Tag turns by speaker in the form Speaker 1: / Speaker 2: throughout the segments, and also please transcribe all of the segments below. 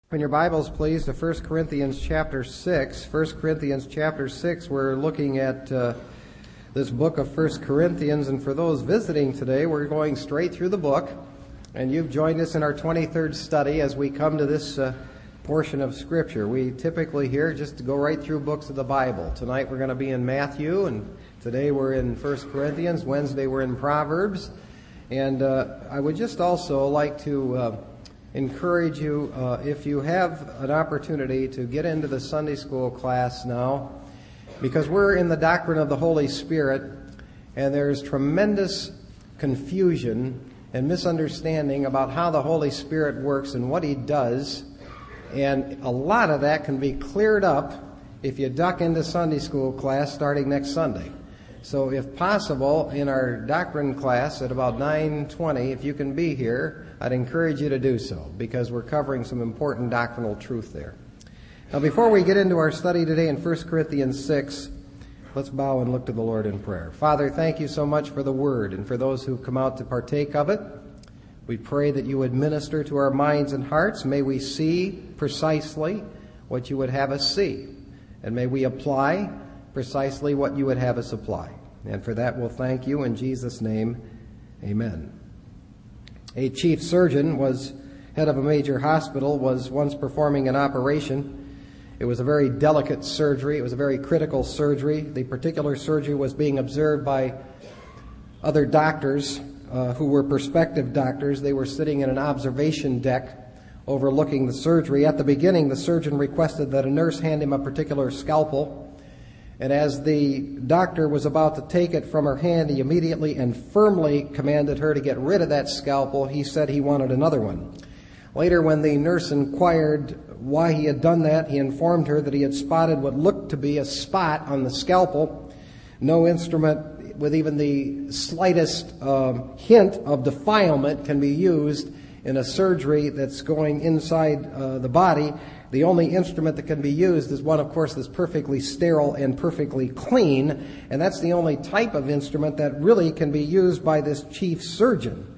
Speaker 1: Open your Bibles, please, to 1 Corinthians chapter 6. 1 Corinthians chapter 6, we're looking at this book of 1 Corinthians. And for those visiting today, we're going straight through the book. And you've joined us in our 23rd study as we come to this portion of Scripture. We typically here just go right through books of the Bible. Tonight we're going to be in Matthew, and today we're in 1 Corinthians. Wednesday we're in Proverbs. And I would just also like to encourage you, if you have an opportunity, to get into the Sunday school class now, because we're in the doctrine of the Holy Spirit, and there's tremendous confusion and misunderstanding about how the Holy Spirit works and what He does, and a lot of that can be cleared up if you duck into Sunday school class starting next Sunday. So if possible, in our doctrine class at about 9:20, if you can be here, I'd encourage you to do so, because we're covering some important doctrinal truth there. Now, before we get into our study today in 1 Corinthians 6, let's bow and look to the Lord in prayer. Father, thank you so much for the Word and for those who come out to partake of it. We pray that you would minister to our minds and hearts. May we see precisely what you would have us see, and may we apply precisely what you would have us apply. And for that we'll thank you in Jesus' name. Amen. A chief surgeon, was head of a major hospital, was once performing an operation. It was a very delicate surgery. It was a very critical surgery. The particular surgery was being observed by other doctors who were prospective doctors. They were sitting in an observation deck overlooking the surgery. At the beginning, the surgeon requested that a nurse hand him a particular scalpel. And as the doctor was about to take it from her hand, he immediately and firmly commanded her to get rid of that scalpel. He said he wanted another one. Later, when the nurse inquired why he had done that, he informed her that he had spotted what looked to be a spot on the scalpel. No instrument with even the slightest hint of defilement can be used in a surgery that's going inside the body. The only instrument that can be used is one, of course, that's perfectly sterile and perfectly clean, and that's the only type of instrument that really can be used by this chief surgeon.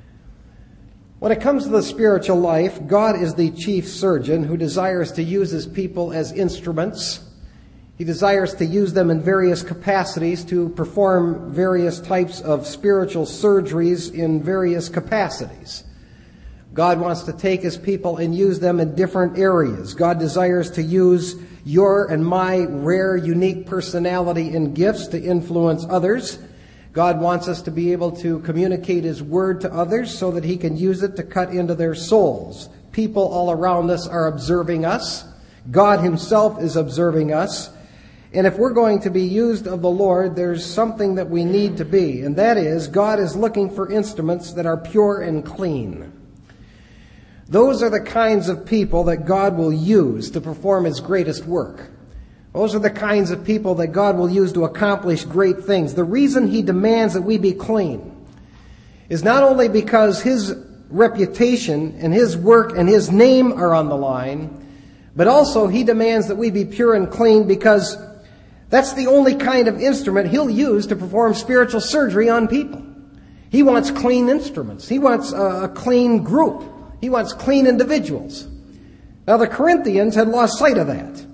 Speaker 1: When it comes to the spiritual life, God is the chief surgeon who desires to use His people as instruments. He desires to use them in various capacities to perform various types of spiritual surgeries in various capacities. God wants to take His people and use them in different areas. God desires to use your and my rare, unique personality and gifts to influence others. God wants us to be able to communicate His Word to others so that He can use it to cut into their souls. People all around us are observing us. God Himself is observing us. And if we're going to be used of the Lord, there's something that we need to be, and that is, God is looking for instruments that are pure and clean. Those are the kinds of people that God will use to perform His greatest work. Those are the kinds of people that God will use to accomplish great things. The reason He demands that we be clean is not only because His reputation and His work and His name are on the line, but also He demands that we be pure and clean because that's the only kind of instrument He'll use to perform spiritual surgery on people. He wants clean instruments. He wants a clean group. He wants clean individuals. Now, the Corinthians had lost sight of that.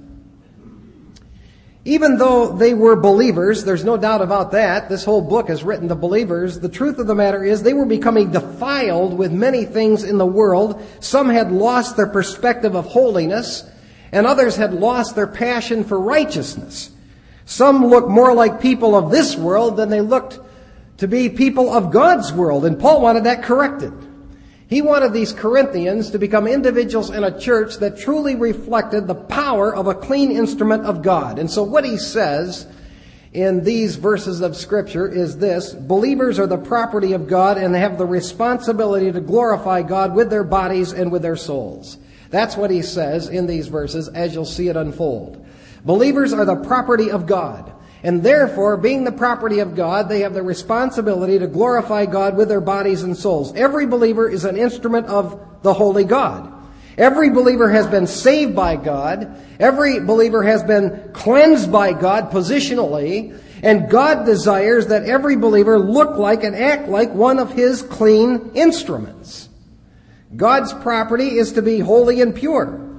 Speaker 1: Even though they were believers, there's no doubt about that. This whole book is written to believers. The truth of the matter is they were becoming defiled with many things in the world. Some had lost their perspective of holiness, and others had lost their passion for righteousness. Some looked more like people of this world than they looked to be people of God's world, and Paul wanted that corrected. He wanted these Corinthians to become individuals in a church that truly reflected the power of a clean instrument of God. And so what he says in these verses of Scripture is this: believers are the property of God, and they have the responsibility to glorify God with their bodies and with their souls. That's what he says in these verses as you'll see it unfold. Believers are the property of God. And therefore, being the property of God, they have the responsibility to glorify God with their bodies and souls. Every believer is an instrument of the Holy God. Every believer has been saved by God. Every believer has been cleansed by God positionally. And God desires that every believer look like and act like one of His clean instruments. God's property is to be holy and pure.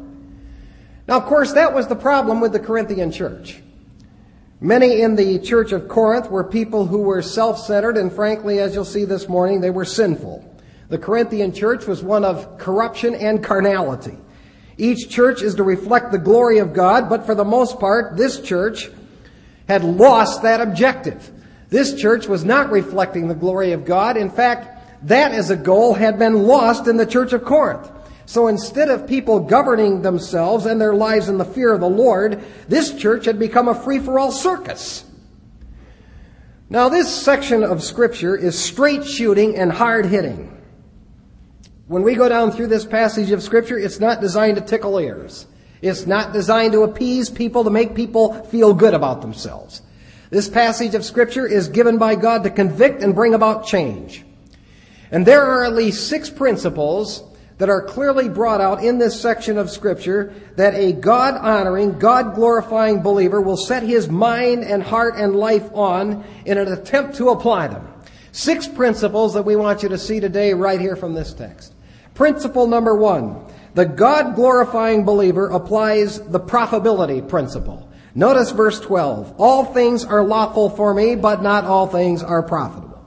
Speaker 1: Now, of course, that was the problem with the Corinthian church. Many in the church of Corinth were people who were self-centered, and frankly, as you'll see this morning, they were sinful. The Corinthian church was one of corruption and carnality. Each church is to reflect the glory of God, but for the most part, this church had lost that objective. This church was not reflecting the glory of God. In fact, that as a goal had been lost in the church of Corinth. So instead of people governing themselves and their lives in the fear of the Lord, this church had become a free-for-all circus. Now, this section of Scripture is straight shooting and hard hitting. When we go down through this passage of Scripture, it's not designed to tickle ears. It's not designed to appease people, to make people feel good about themselves. This passage of Scripture is given by God to convict and bring about change. And there are at least 6 principles that are clearly brought out in this section of Scripture that a God-honoring, God-glorifying believer will set his mind and heart and life on in an attempt to apply them. 6 principles that we want you to see today right here from this text. Principle number 1, the God-glorifying believer applies the profitability principle. Notice verse 12. All things are lawful for me, but not all things are profitable.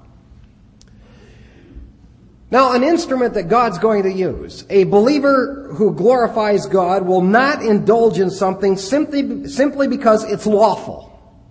Speaker 1: Now, an instrument that God's going to use, a believer who glorifies God will not indulge in something simply because it's lawful.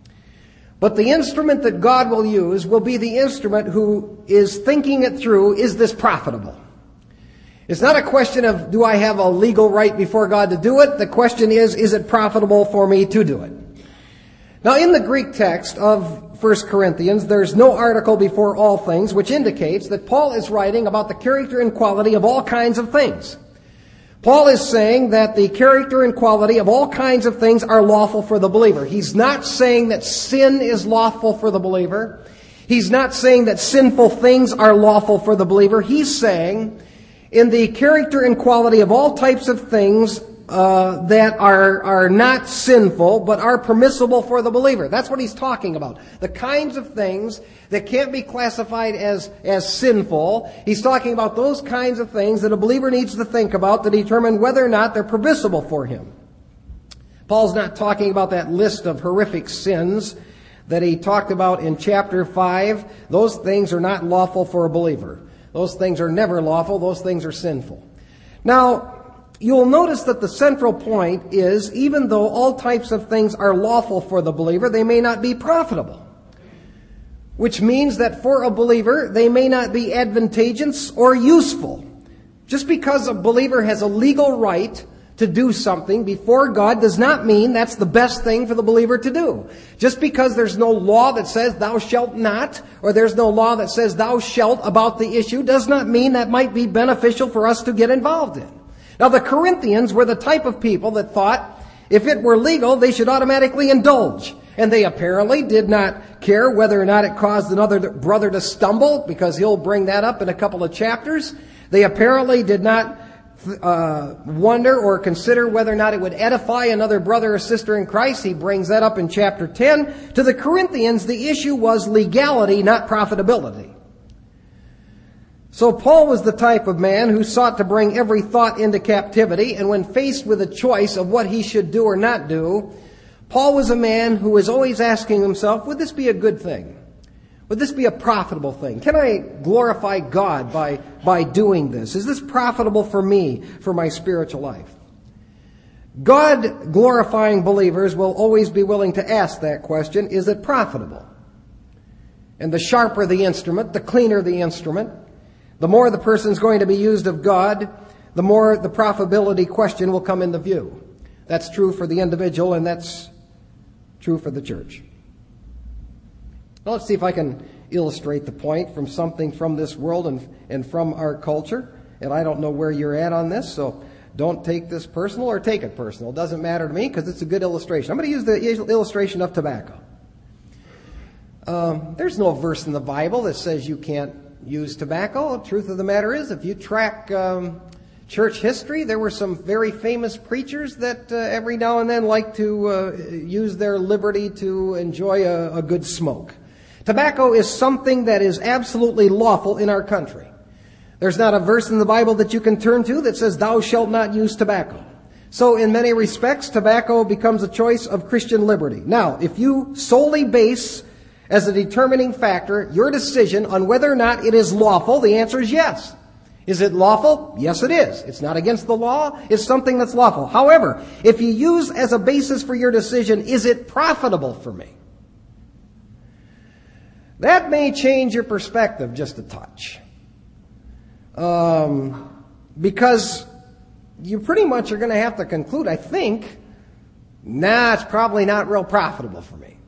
Speaker 1: But the instrument that God will use will be the instrument who is thinking it through, is this profitable? It's not a question of, do I have a legal right before God to do it? The question is it profitable for me to do it? Now, in the Greek text of 1 Corinthians, there's no article before all things, which indicates that Paul is writing about the character and quality of all kinds of things. Paul is saying that the character and quality of all kinds of things are lawful for the believer. He's not saying that sin is lawful for the believer. He's not saying that sinful things are lawful for the believer. He's saying in the character and quality of all types of things that are not sinful, but are permissible for the believer. That's what he's talking about. The kinds of things that can't be classified as sinful. He's talking about those kinds of things that a believer needs to think about to determine whether or not they're permissible for him. Paul's not talking about that list of horrific sins that he talked about in chapter 5. Those things are not lawful for a believer. Those things are never lawful. Those things are sinful. Now, you'll notice that the central point is, even though all types of things are lawful for the believer, they may not be profitable. Which means that for a believer, they may not be advantageous or useful. Just because a believer has a legal right to do something before God does not mean that's the best thing for the believer to do. Just because there's no law that says thou shalt not, or there's no law that says thou shalt about the issue, does not mean that might be beneficial for us to get involved in. Now, the Corinthians were the type of people that thought if it were legal, they should automatically indulge. And they apparently did not care whether or not it caused another brother to stumble, because he'll bring that up in a couple of chapters. They apparently did not wonder or consider whether or not it would edify another brother or sister in Christ. He brings that up in chapter 10. To the Corinthians, the issue was legality, not profitability. So Paul was the type of man who sought to bring every thought into captivity, and when faced with a choice of what he should do or not do, Paul was a man who was always asking himself, would this be a good thing? Would this be a profitable thing? Can I glorify God by doing this? Is this profitable for me, for my spiritual life? God-glorifying believers will always be willing to ask that question, is it profitable? And the sharper the instrument, the cleaner the instrument, the more the person's going to be used of God, the more the profitability question will come into view. That's true for the individual, and that's true for the church. Now let's see if I can illustrate the point from something from this world and from our culture. And I don't know where you're at on this, so don't take this personal or take it personal. It doesn't matter to me because it's a good illustration. I'm going to use the illustration of tobacco. There's no verse in the Bible that says you can't use tobacco. The truth of the matter is, if you track church history, there were some very famous preachers that every now and then like to use their liberty to enjoy a good smoke. Tobacco is something that is absolutely lawful in our country. There's not a verse in the Bible that you can turn to that says thou shalt not use tobacco. So in many respects, tobacco becomes a choice of Christian liberty. Now, if you solely base as a determining factor your decision on whether or not it is lawful, the answer is yes. Is it lawful? Yes, it is. It's not against the law. It's something that's lawful. However, if you use as a basis for your decision, is it profitable for me? That may change your perspective just a touch. Because you pretty much are going to have to conclude, I think, it's probably not real profitable for me.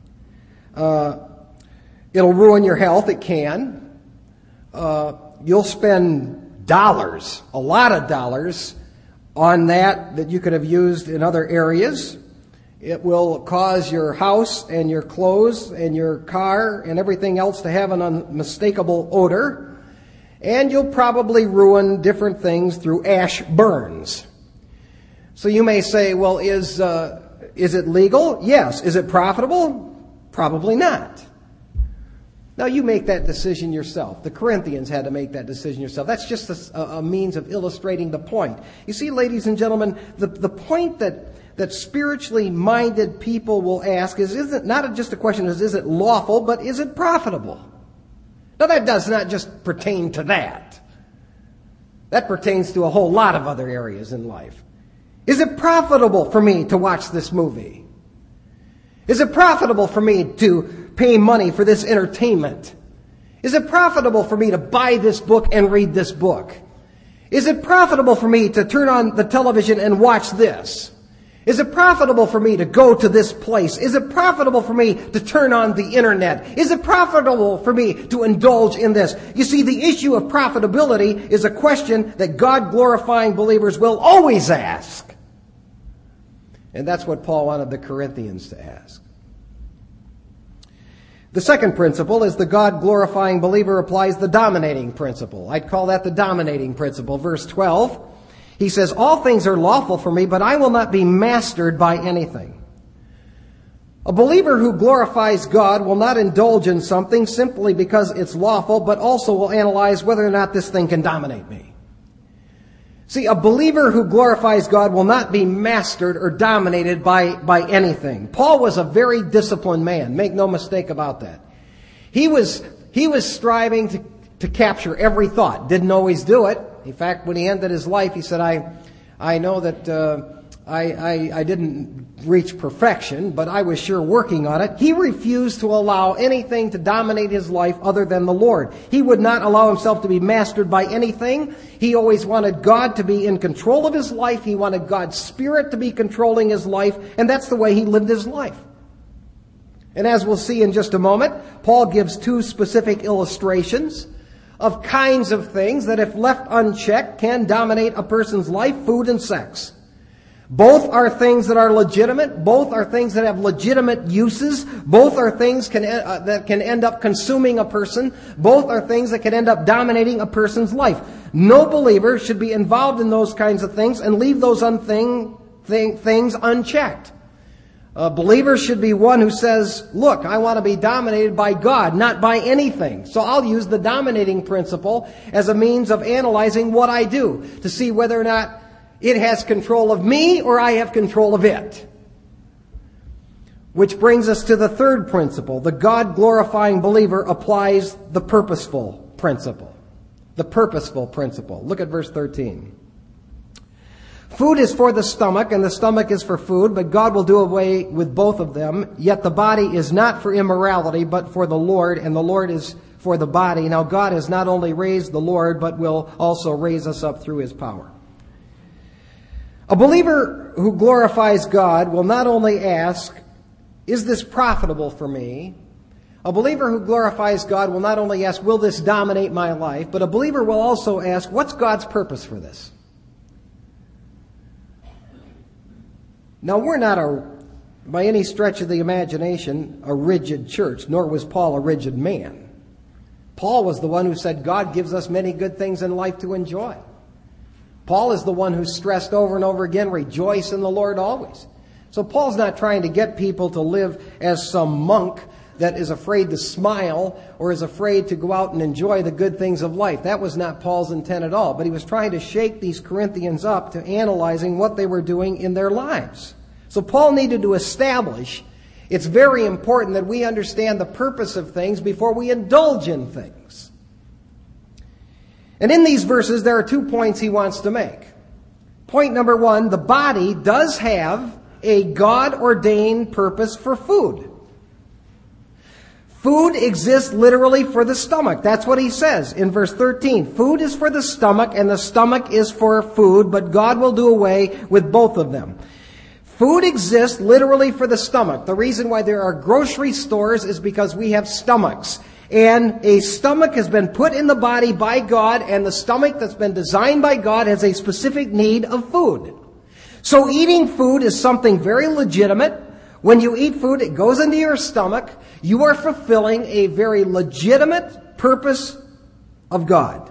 Speaker 1: It'll ruin your health. It can. You'll spend dollars, a lot of dollars, on that you could have used in other areas. It will cause your house and your clothes and your car and everything else to have an unmistakable odor. And you'll probably ruin different things through ash burns. So you may say, well, is it legal? Yes. Is it profitable? Probably not. Now, you make that decision yourself. The Corinthians had to make that decision yourself. That's just a means of illustrating the point. You see, ladies and gentlemen, the point that spiritually minded people will ask is it not just a question of is it lawful, but is it profitable? Now, that does not just pertain to that. That pertains to a whole lot of other areas in life. Is it profitable for me to watch this movie? Is it profitable for me to pay money for this entertainment? Is it profitable for me to buy this book and read this book? Is it profitable for me to turn on the television and watch this? Is it profitable for me to go to this place? Is it profitable for me to turn on the internet? Is it profitable for me to indulge in this? You see, the issue of profitability is a question that God-glorifying believers will always ask. And that's what Paul wanted the Corinthians to ask. The second principle is the God-glorifying believer applies the dominating principle. I'd call that the dominating principle. Verse 12, he says, all things are lawful for me, but I will not be mastered by anything. A believer who glorifies God will not indulge in something simply because it's lawful, but also will analyze whether or not this thing can dominate me. See, a believer who glorifies God will not be mastered or dominated by anything. Paul was a very disciplined man. Make no mistake about that. He was striving to capture every thought. Didn't always do it. In fact, when he ended his life, he said, I know that I didn't reach perfection, but I was sure working on it. He refused to allow anything to dominate his life other than the Lord. He would not allow himself to be mastered by anything. He always wanted God to be in control of his life. He wanted God's Spirit to be controlling his life, and that's the way he lived his life. And as we'll see in just a moment, Paul gives two specific illustrations of kinds of things that, if left unchecked, can dominate a person's life: food and sex. Both are things that are legitimate. Both are things that have legitimate uses. Both are things that can end up consuming a person. Both are things that can end up dominating a person's life. No believer should be involved in those kinds of things and leave those things unchecked. A believer should be one who says, look, I want to be dominated by God, not by anything. So I'll use the dominating principle as a means of analyzing what I do to see whether or not it has control of me or I have control of it. Which brings us to the third principle. The God-glorifying believer applies the purposeful principle. The purposeful principle. Look at verse 13. Food is for the stomach, and the stomach is for food, but God will do away with both of them. Yet the body is not for immorality, but for the Lord, and the Lord is for the body. Now God has not only raised the Lord, but will also raise us up through his power. A believer who glorifies God will not only ask, is this profitable for me? A believer who glorifies God will not only ask, will this dominate my life? But a believer will also ask, what's God's purpose for this? Now, we're not, by any stretch of the imagination, a rigid church, nor was Paul a rigid man. Paul was the one who said, God gives us many good things in life to enjoy. Paul is the one who stressed over and over again, rejoice in the Lord always. So Paul's not trying to get people to live as some monk that is afraid to smile or is afraid to go out and enjoy the good things of life. That was not Paul's intent at all. But he was trying to shake these Corinthians up to analyzing what they were doing in their lives. So Paul needed to establish it's very important that we understand the purpose of things before we indulge in things. And in these verses, there are 2 points he wants to make. Point number 1, the body does have a God-ordained purpose for food. Food exists literally for the stomach. That's what he says in verse 13. Food is for the stomach and the stomach is for food, but God will do away with both of them. Food exists literally for the stomach. The reason why there are grocery stores is because we have stomachs. And a stomach has been put in the body by God, and the stomach that's been designed by God has a specific need of food. So eating food is something very legitimate. When you eat food, it goes into your stomach. You are fulfilling a very legitimate purpose of God.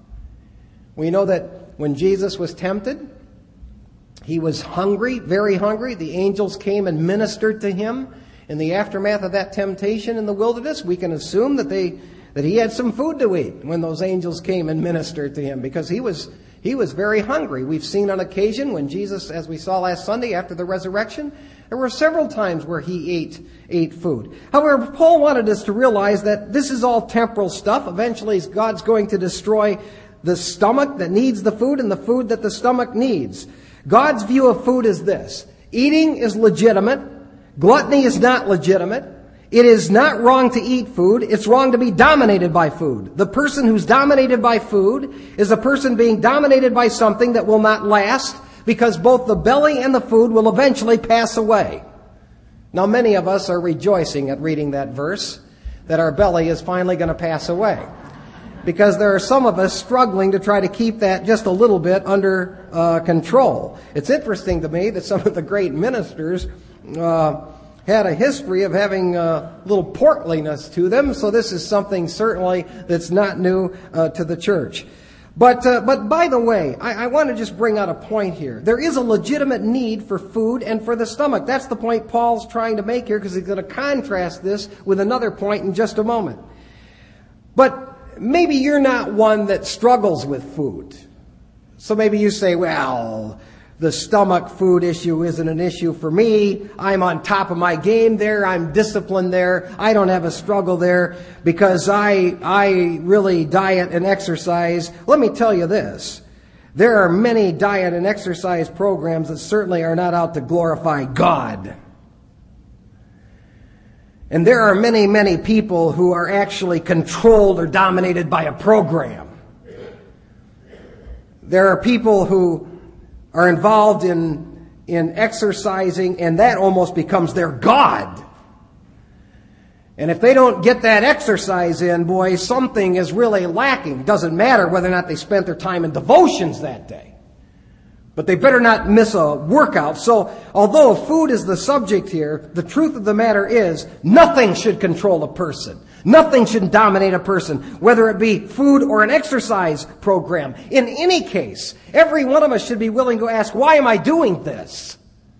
Speaker 1: We know that when Jesus was tempted, he was hungry, very hungry. The angels came and ministered to him. In the aftermath of that temptation in the wilderness, we can assume that he had some food to eat when those angels came and ministered to him, because he was very hungry. We've seen on occasion when Jesus, as we saw last Sunday after the resurrection, there were several times where he ate food. However, Paul wanted us to realize that this is all temporal stuff. Eventually, God's going to destroy the stomach that needs the food and the food that the stomach needs. God's view of food is this: eating is legitimate. Gluttony is not legitimate. It is not wrong to eat food. It's wrong to be dominated by food. The person who's dominated by food is a person being dominated by something that will not last, because both the belly and the food will eventually pass away. Now, many of us are rejoicing at reading that verse, that our belly is finally going to pass away, because there are some of us struggling to try to keep that just a little bit under control. It's interesting to me that some of the great ministers had a history of having a little portliness to them, so this is something certainly that's not new to the church. But by the way, I want to just bring out a point here. There is a legitimate need for food and for the stomach. That's the point Paul's trying to make here, because he's going to contrast this with another point in just a moment. But maybe you're not one that struggles with food. So maybe you say, well, the stomach food issue isn't an issue for me. I'm on top of my game there. I'm disciplined there. I don't have a struggle there because I really diet and exercise. Let me tell you this. There are many diet and exercise programs that certainly are not out to glorify God. And there are many, many people who are actually controlled or dominated by a program. There are people who are involved in exercising, and that almost becomes their God. And if they don't get that exercise in, boy, something is really lacking. Doesn't matter whether or not they spent their time in devotions that day. But they better not miss a workout. So, although food is the subject here, the truth of the matter is nothing should control a person. Nothing should dominate a person, whether it be food or an exercise program. In any case, every one of us should be willing to ask, why am I doing this?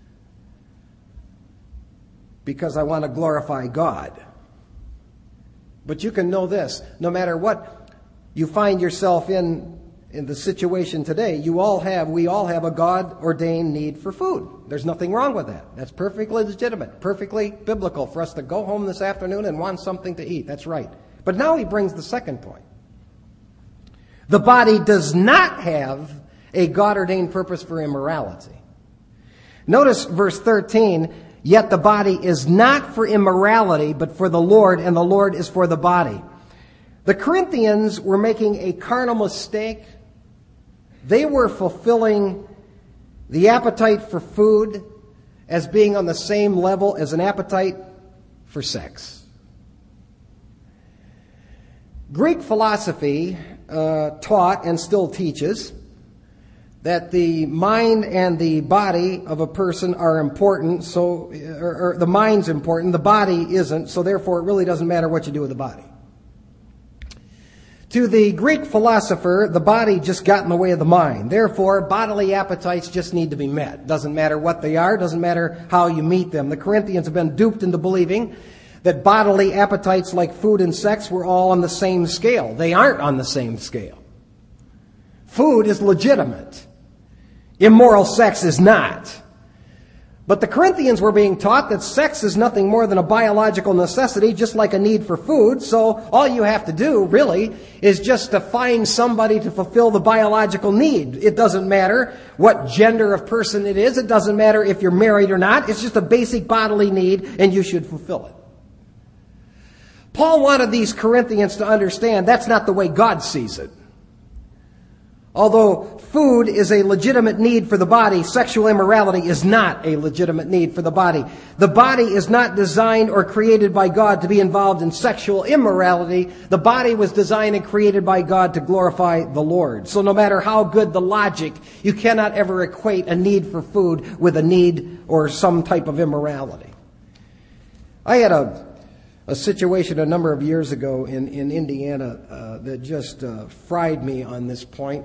Speaker 1: Because I want to glorify God. But you can know this, no matter what you find yourself in the situation today, we all have a God-ordained need for food. There's nothing wrong with that. That's perfectly legitimate, perfectly biblical for us to go home this afternoon and want something to eat. That's right. But now he brings the second point. The body does not have a God-ordained purpose for immorality. Notice verse 13, yet the body is not for immorality, but for the Lord, and the Lord is for the body. The Corinthians were making a carnal mistake. They were fulfilling the appetite for food as being on the same level as an appetite for sex. Greek philosophy taught and still teaches that the mind and the body of a person are important, or the mind's important, the body isn't, so therefore it really doesn't matter what you do with the body. To the Greek philosopher, the body just got in the way of the mind. Therefore, bodily appetites just need to be met. Doesn't matter what they are, doesn't matter how you meet them. The Corinthians have been duped into believing that bodily appetites like food and sex were all on the same scale. They aren't on the same scale. Food is legitimate. Immoral sex is not. But the Corinthians were being taught that sex is nothing more than a biological necessity, just like a need for food. So all you have to do, really, is just to find somebody to fulfill the biological need. It doesn't matter what gender of person it is. It doesn't matter if you're married or not. It's just a basic bodily need, and you should fulfill it. Paul wanted these Corinthians to understand that's not the way God sees it. Although food is a legitimate need for the body, sexual immorality is not a legitimate need for the body. The body is not designed or created by God to be involved in sexual immorality. The body was designed and created by God to glorify the Lord. So no matter how good the logic, you cannot ever equate a need for food with a need or some type of immorality. I had a situation a number of years ago in Indiana that just fried me on this point.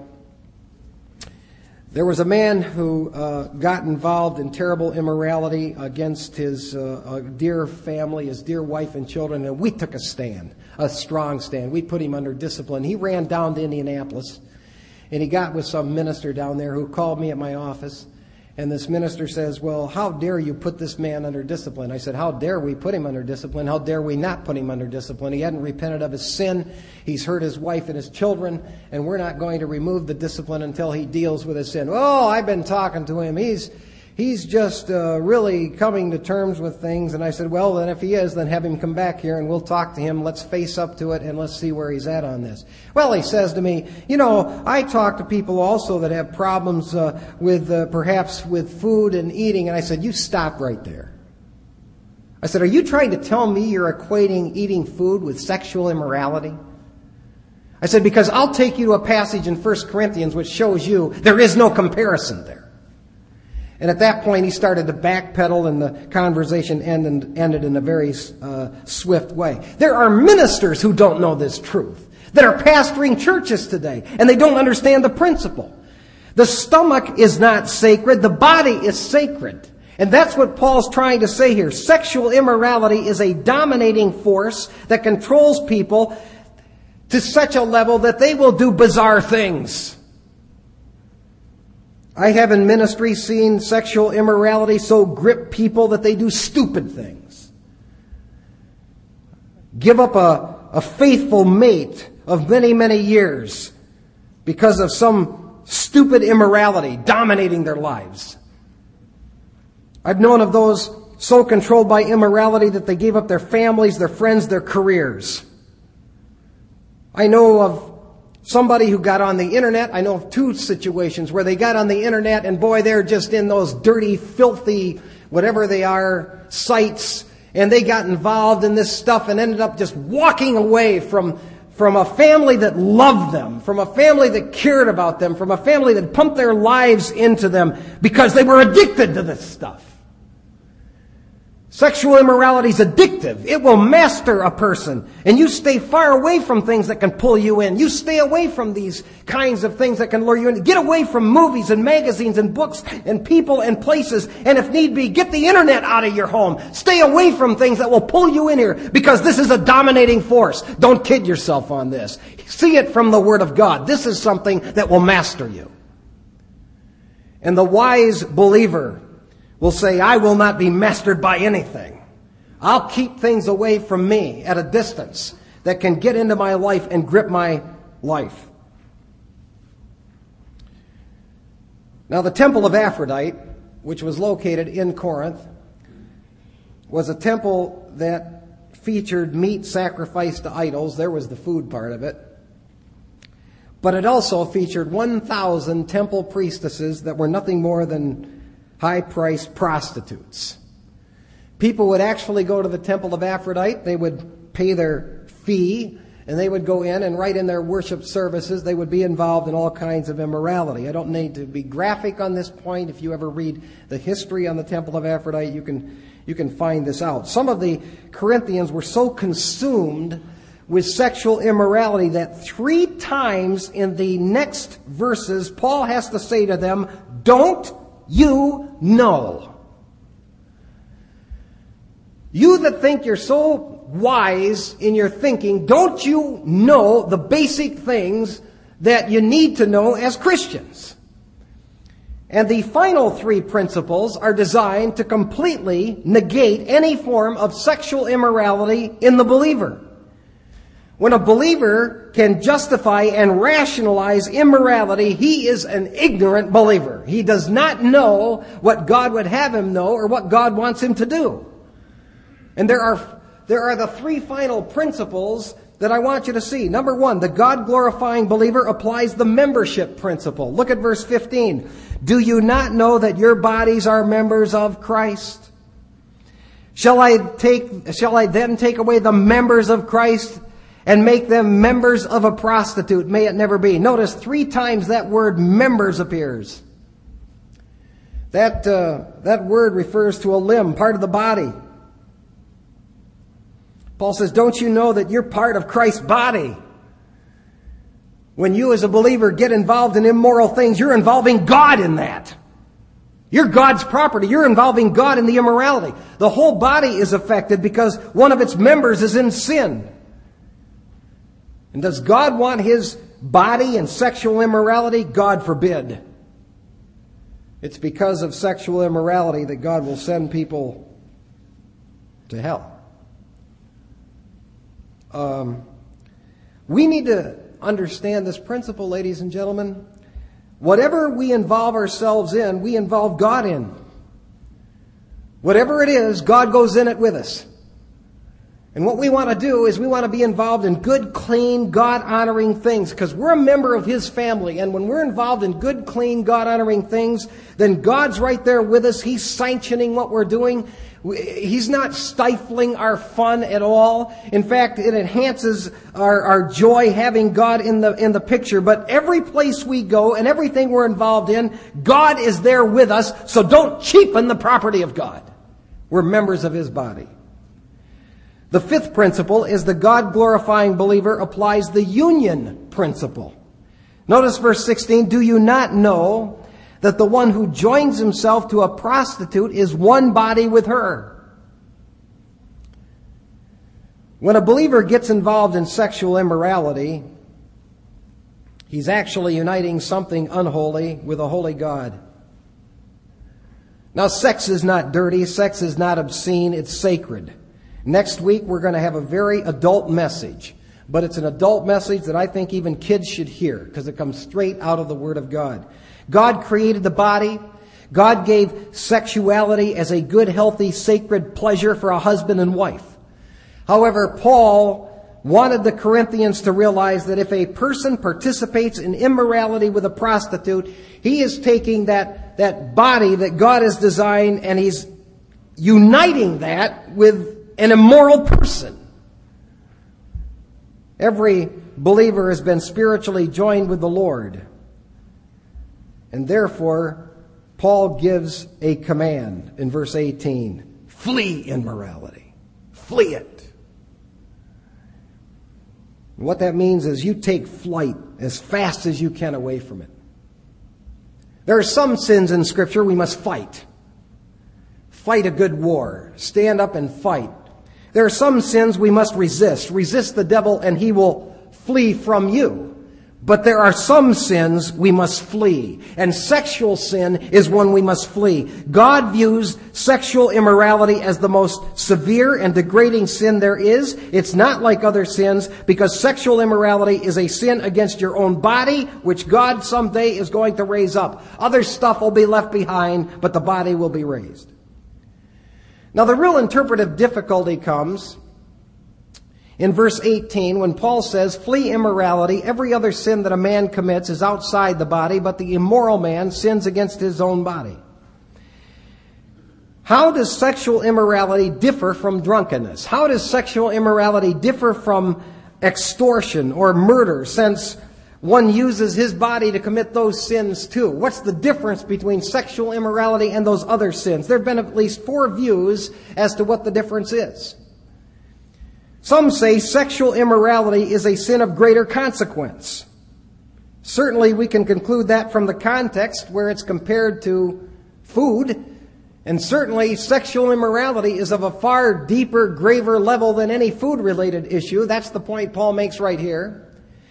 Speaker 1: There was a man who got involved in terrible immorality against his dear family, his dear wife and children, and we took a stand, a strong stand. We put him under discipline. He ran down to Indianapolis, and he got with some minister down there who called me at my office. And this minister says, well, how dare you put this man under discipline? I said, how dare we put him under discipline? How dare we not put him under discipline? He hadn't repented of his sin. He's hurt his wife and his children, and we're not going to remove the discipline until he deals with his sin. Oh, I've been talking to him. He's just really coming to terms with things. And I said, well, then if he is, then have him come back here and we'll talk to him. Let's face up to it and let's see where he's at on this. Well, he says to me, I talk to people also that have problems with perhaps with food and eating. And I said, you stop right there. I said, are you trying to tell me you're equating eating food with sexual immorality? I said, because I'll take you to a passage in 1 Corinthians which shows you there is no comparison there. And at that point, he started to backpedal, and the conversation ended in a very swift way. There are ministers who don't know this truth, that are pastoring churches today, and they don't understand the principle. The stomach is not sacred. The body is sacred. And that's what Paul's trying to say here. Sexual immorality is a dominating force that controls people to such a level that they will do bizarre things. I have in ministry seen sexual immorality so grip people that they do stupid things. Give up a faithful mate of many, many years because of some stupid immorality dominating their lives. I've known of those so controlled by immorality that they gave up their families, their friends, their careers. I know of somebody who got on the internet. I know of two situations where they got on the internet and boy, they're just in those dirty, filthy, whatever they are, sites. And they got involved in this stuff and ended up just walking away from a family that loved them, from a family that cared about them, from a family that pumped their lives into them because they were addicted to this stuff. Sexual immorality is addictive. It will master a person. And you stay far away from things that can pull you in. You stay away from these kinds of things that can lure you in. Get away from movies and magazines and books and people and places. And if need be, get the internet out of your home. Stay away from things that will pull you in here because this is a dominating force. Don't kid yourself on this. See it from the Word of God. This is something that will master you. And the wise believer will say, I will not be mastered by anything. I'll keep things away from me at a distance that can get into my life and grip my life. Now, the temple of Aphrodite, which was located in Corinth, was a temple that featured meat sacrificed to idols. There was the food part of it. But it also featured 1,000 temple priestesses that were nothing more than high-priced prostitutes. People would actually go to the temple of Aphrodite. They would pay their fee, and they would go in, and right in their worship services, they would be involved in all kinds of immorality. I don't need to be graphic on this point. If you ever read the history on the temple of Aphrodite, you can find this out. Some of the Corinthians were so consumed with sexual immorality that 3 times in the next verses, Paul has to say to them, don't you know? You that think you're so wise in your thinking, don't you know the basic things that you need to know as Christians? And the final three principles are designed to completely negate any form of sexual immorality in the believer. When a believer can justify and rationalize immorality, he is an ignorant believer. He does not know what God would have him know or what God wants him to do. And there are the three final principles that I want you to see. Number one, the God-glorifying believer applies the membership principle. Look at verse 15. Do you not know that your bodies are members of Christ? Shall I then take away the members of Christ and make them members of a prostitute? May it never be. Notice 3 times that word members appears. That word refers to a limb, part of the body. Paul says, don't you know that you're part of Christ's body? When you as a believer get involved in immoral things, you're involving God in that. You're God's property. You're involving God in the immorality. The whole body is affected because one of its members is in sin. And does God want His body in sexual immorality? God forbid. It's because of sexual immorality that God will send people to hell. We need to understand this principle, ladies and gentlemen. Whatever we involve ourselves in, we involve God in. Whatever it is, God goes in it with us. And what we want to do is we want to be involved in good, clean, God-honoring things because we're a member of His family. And when we're involved in good, clean, God-honoring things, then God's right there with us. He's sanctioning what we're doing. He's not stifling our fun at all. In fact, it enhances our joy having God in the picture. But every place we go and everything we're involved in, God is there with us. So don't cheapen the property of God. We're members of His body. The 5th principle is the God-glorifying believer applies the union principle. Notice verse 16, do you not know that the one who joins himself to a prostitute is one body with her? When a believer gets involved in sexual immorality, he's actually uniting something unholy with a holy God. Now, sex is not dirty. Sex is not obscene. It's sacred. Next week, we're going to have a very adult message. But it's an adult message that I think even kids should hear because it comes straight out of the Word of God. God created the body. God gave sexuality as a good, healthy, sacred pleasure for a husband and wife. However, Paul wanted the Corinthians to realize that if a person participates in immorality with a prostitute, he is taking that body that God has designed and he's uniting that with an immoral person. Every believer has been spiritually joined with the Lord. And therefore, Paul gives a command in verse 18. Flee immorality. Flee it. And what that means is you take flight as fast as you can away from it. There are some sins in Scripture we must fight. Fight a good war. Stand up and fight. There are some sins we must resist. Resist the devil and he will flee from you. But there are some sins we must flee. And sexual sin is one we must flee. God views sexual immorality as the most severe and degrading sin there is. It's not like other sins because sexual immorality is a sin against your own body, which God someday is going to raise up. Other stuff will be left behind, but the body will be raised. Now, the real interpretive difficulty comes in verse 18 when Paul says, flee immorality. Every other sin that a man commits is outside the body, but the immoral man sins against his own body. How does sexual immorality differ from drunkenness? How does sexual immorality differ from extortion or murder, since one uses his body to commit those sins too? What's the difference between sexual immorality and those other sins? There have been at least 4 views as to what the difference is. Some say sexual immorality is a sin of greater consequence. Certainly we can conclude that from the context where it's compared to food. And certainly sexual immorality is of a far deeper, graver level than any food-related issue. That's the point Paul makes right here.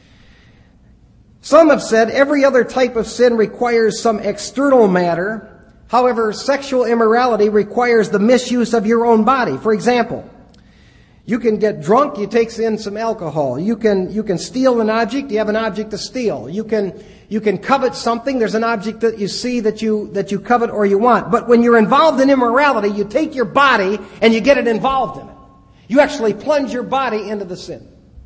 Speaker 1: Some have said every other type of sin requires some external matter. However, sexual immorality requires the misuse of your own body. For example, you can get drunk, you take in some alcohol. You can steal an object, you have an object to steal. You can covet something, there's an object that you see that you covet or you want. But when you're involved in immorality, you take your body and you get it involved in it. You actually plunge your body into the sin.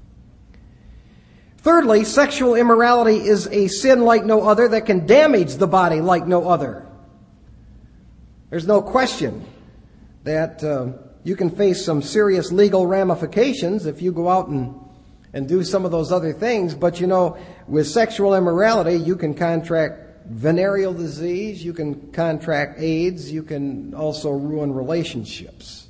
Speaker 1: Thirdly, sexual immorality is a sin like no other that can damage the body like no other. There's no question that you can face some serious legal ramifications if you go out and do some of those other things. But with sexual immorality, you can contract venereal disease, you can contract AIDS, you can also ruin relationships.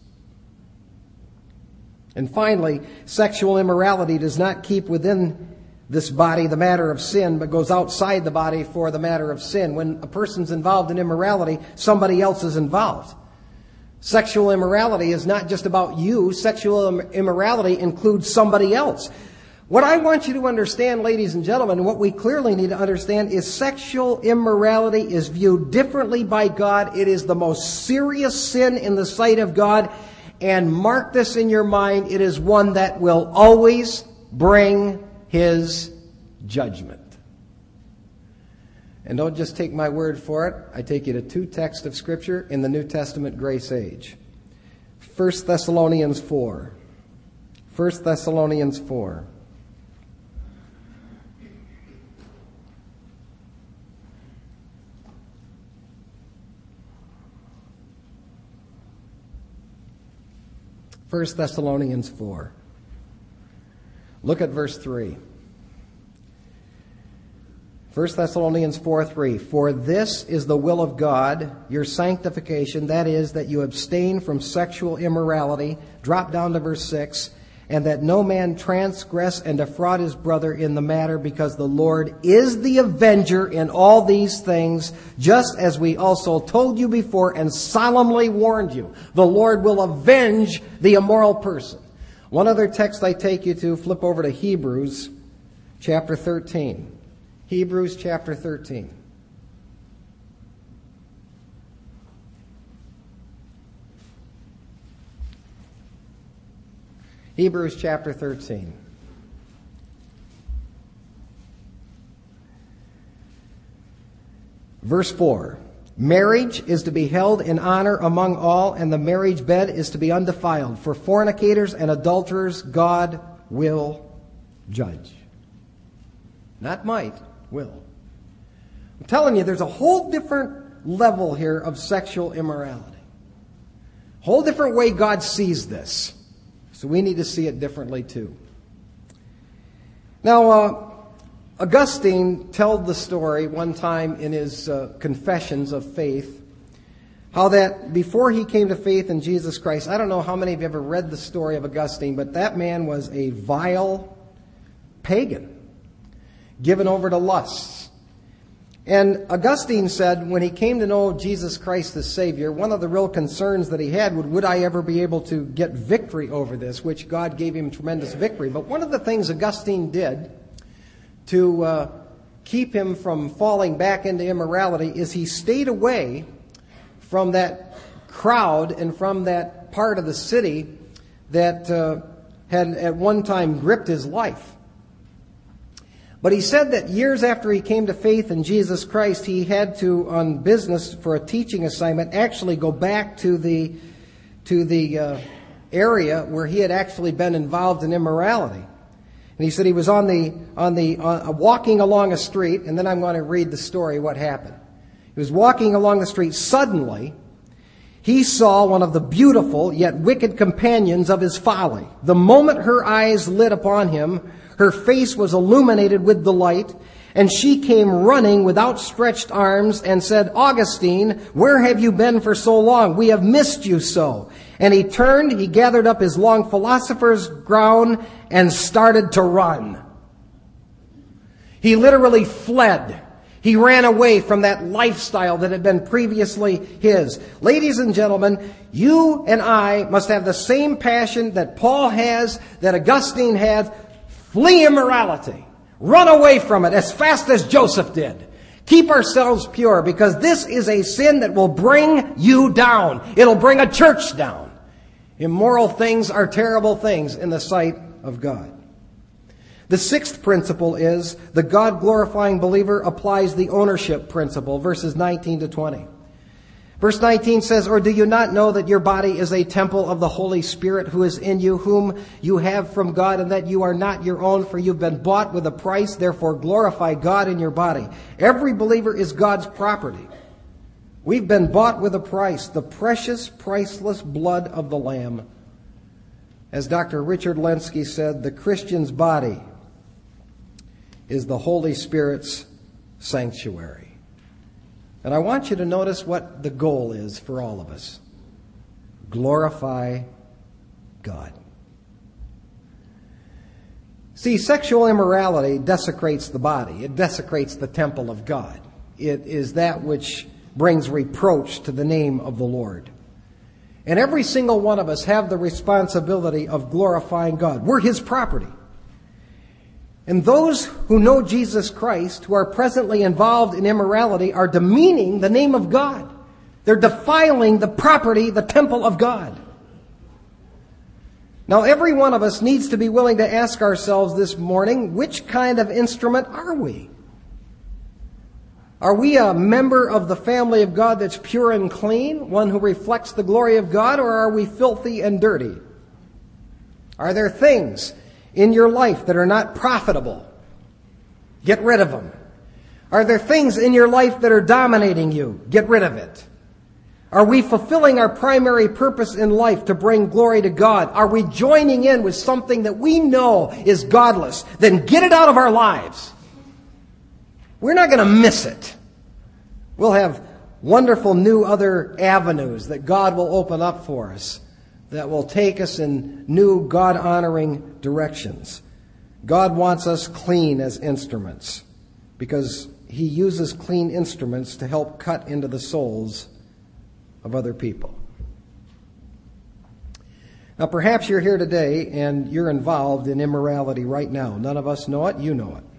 Speaker 1: And finally, sexual immorality does not keep within this body the matter of sin, but goes outside the body for the matter of sin. When a person's involved in immorality, somebody else is involved. Sexual immorality is not just about you. Sexual immorality includes somebody else. What I want you to understand, ladies and gentlemen, and what we clearly need to understand is sexual immorality is viewed differently by God. It is the most serious sin in the sight of God. And mark this in your mind, it is one that will always bring His judgment. And don't just take my word for it. I take you to two texts of Scripture in the New Testament grace age. 1 Thessalonians 4. 1 Thessalonians 4. First Thessalonians 4. Look at verse 3. 1 Thessalonians 4:3. For this is the will of God, your sanctification, that is, that you abstain from sexual immorality. Drop down to verse 6. And that no man transgress and defraud his brother in the matter, because the Lord is the avenger in all these things, just as we also told you before and solemnly warned you. The Lord will avenge the immoral person. One other text I take you to, flip over to Hebrews chapter 13. Hebrews chapter 13. Hebrews chapter 13. Verse 4. Marriage is to be held in honor among all, and the marriage bed is to be undefiled. For fornicators and adulterers God will judge. Not might, will. I'm telling you, there's a whole different level here of sexual immorality. A whole different way God sees this. So we need to see it differently too. Now, Augustine told the story one time in his Confessions of Faith, how that before he came to faith in Jesus Christ, I don't know how many of you ever read the story of Augustine, but that man was a vile pagan, given over to lusts. And Augustine said when he came to know Jesus Christ as Savior, one of the real concerns that he had would I ever be able to get victory over this, which God gave him tremendous victory. But one of the things Augustine did to keep him from falling back into immorality is he stayed away from that crowd and from that part of the city that had at one time gripped his life. But he said that years after he came to faith in Jesus Christ, he had to, on business for a teaching assignment, actually go back to the area where he had actually been involved in immorality. And he said he was walking along a street, and then I'm going to read the story what happened. He was walking along the street. Suddenly, he saw one of the beautiful yet wicked companions of his folly. The moment her eyes lit upon him, her face was illuminated with the light, and she came running with outstretched arms and said, Augustine, where have you been for so long? We have missed you so. And he turned, he gathered up his long philosopher's gown and started to run. He literally fled. He ran away from that lifestyle that had been previously his. Ladies and gentlemen, you and I must have the same passion that Paul has, that Augustine had. Flee immorality. Run away from it as fast as Joseph did. Keep ourselves pure, because this is a sin that will bring you down. It'll bring a church down. Immoral things are terrible things in the sight of God. The sixth principle is the God-glorifying believer applies the ownership principle, verses 19 to 20. Verse 19 says, "Or do you not know that your body is a temple of the Holy Spirit who is in you, whom you have from God, and that you are not your own, for you've been bought with a price, therefore glorify God in your body." Every believer is God's property. We've been bought with a price, the precious, priceless blood of the Lamb. As Dr. Richard Lenski said, the Christian's body is the Holy Spirit's sanctuary. And I want you to notice what the goal is for all of us. Glorify God. See, sexual immorality desecrates the body. It desecrates the temple of God. It is that which brings reproach to the name of the Lord. And every single one of us have the responsibility of glorifying God. We're His property. And those who know Jesus Christ, who are presently involved in immorality, are demeaning the name of God. They're defiling the property, the temple of God. Now, every one of us needs to be willing to ask ourselves this morning, which kind of instrument are we? Are we a member of the family of God that's pure and clean, one who reflects the glory of God, or are we filthy and dirty? Are there things in your life that are not profitable? Get rid of them. Are there things in your life that are dominating you? Get rid of it. Are we fulfilling our primary purpose in life to bring glory to God? Are we joining in with something that we know is godless? Then get it out of our lives. We're not going to miss it. We'll have wonderful new other avenues that God will open up for us that will take us in new God-honoring directions. God wants us clean as instruments because He uses clean instruments to help cut into the souls of other people. Now, perhaps you're here today and you're involved in immorality right now. None of us know it. You know it.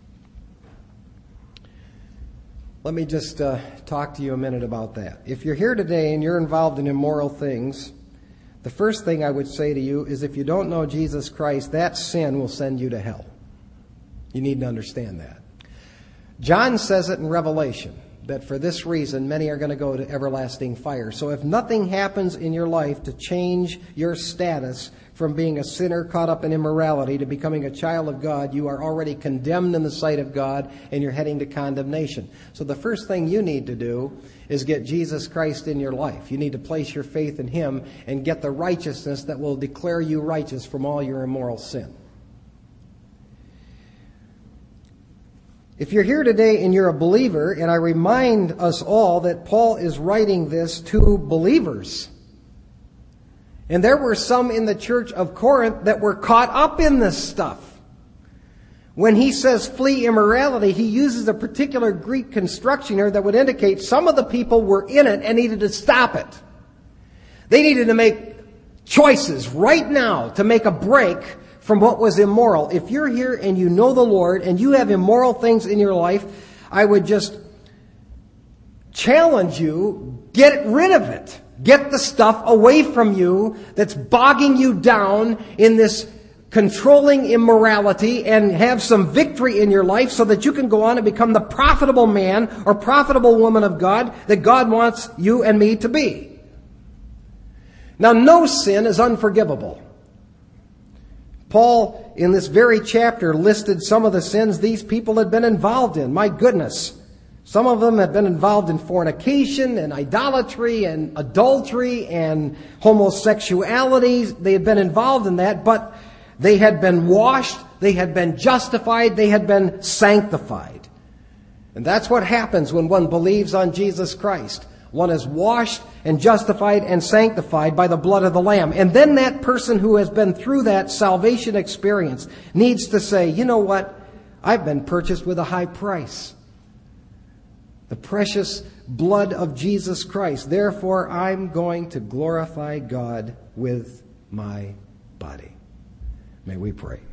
Speaker 1: Let me just talk to you a minute about that. If you're here today and you're involved in immoral things, the first thing I would say to you is if you don't know Jesus Christ, that sin will send you to hell. You need to understand that. John says it in Revelation, that for this reason many are going to go to everlasting fire. So if nothing happens in your life to change your status from being a sinner caught up in immorality to becoming a child of God, you are already condemned in the sight of God and you're heading to condemnation. So the first thing you need to do is get Jesus Christ in your life. You need to place your faith in Him and get the righteousness that will declare you righteous from all your immoral sin. If you're here today and you're a believer, and I remind us all that Paul is writing this to believers. And there were some in the church of Corinth that were caught up in this stuff. When he says flee immorality, he uses a particular Greek construction here that would indicate some of the people were in it and needed to stop it. They needed to make choices right now to make a break from what was immoral. If you're here and you know the Lord and you have immoral things in your life, I would just challenge you, get rid of it. Get the stuff away from you that's bogging you down in this controlling immorality, and have some victory in your life so that you can go on and become the profitable man or profitable woman of God that God wants you and me to be. Now, no sin is unforgivable. Paul, in this very chapter, listed some of the sins these people had been involved in. My goodness. Some of them had been involved in fornication and idolatry and adultery and homosexuality. They had been involved in that, but they had been washed, they had been justified, they had been sanctified. And that's what happens when one believes on Jesus Christ. One is washed and justified and sanctified by the blood of the Lamb. And then that person who has been through that salvation experience needs to say, you know what? I've been purchased with a high price. The precious blood of Jesus Christ. Therefore, I'm going to glorify God with my body. May we pray.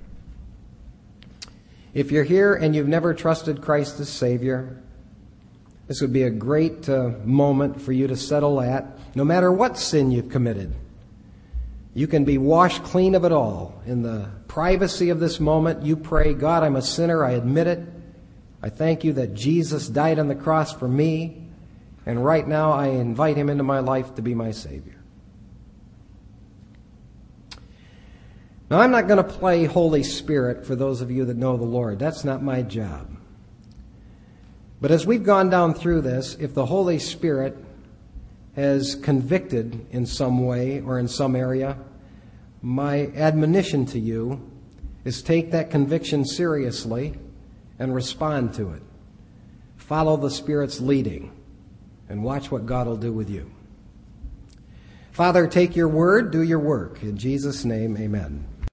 Speaker 1: If you're here and you've never trusted Christ as Savior, this would be a great moment for you to settle at. No matter what sin you've committed, you can be washed clean of it all. In the privacy of this moment, you pray, God, I'm a sinner. I admit it. I thank you that Jesus died on the cross for me. And right now, I invite him into my life to be my Savior. Now, I'm not going to play Holy Spirit for those of you that know the Lord. That's not my job. But as we've gone down through this, if the Holy Spirit has convicted in some way or in some area, my admonition to you is take that conviction seriously and respond to it. Follow the Spirit's leading and watch what God will do with you. Father, take your word, do your work. In Jesus' name, amen.